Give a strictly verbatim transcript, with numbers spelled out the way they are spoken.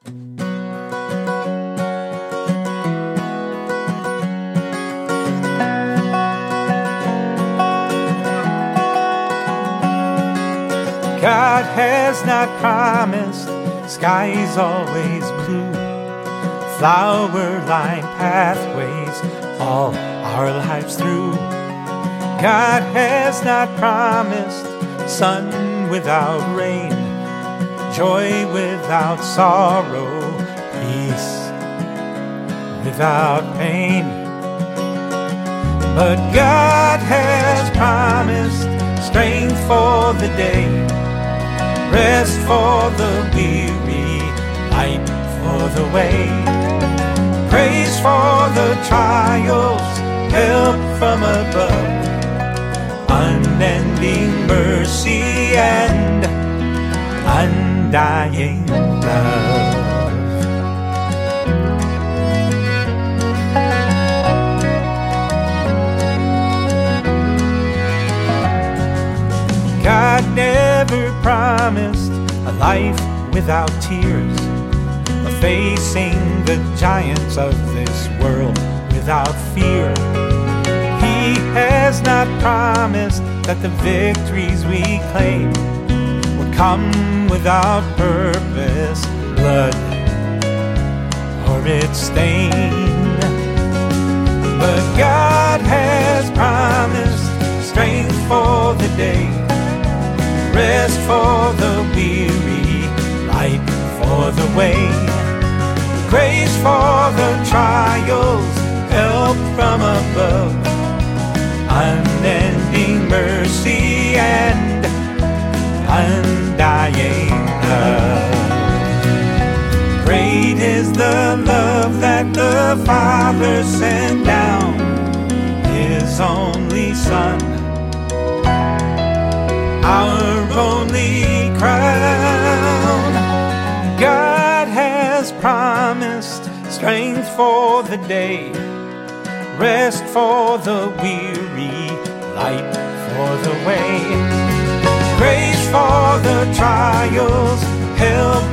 God has not promised skies always blue, flower-lined pathways all our lives through. God has not promised sun without rain, joy without sorrow, peace without pain. But God has promised strength for the day, rest for the weary, light for the way, praise for the trials, help from above, unending mercy and undying love. God never promised a life without tears, or facing the giants of this world without fear. He has not promised that the victories we claim would come without purpose, blood, or its stain. But God has promised strength for the day, rest for the weary, light for the way, grace for the trials, help from above, unending mercy and undying love. Great is the love that the Father sent down His only Son, our only crown. God has promised strength for the day, rest for the weary, light for the way, grace for the trials, help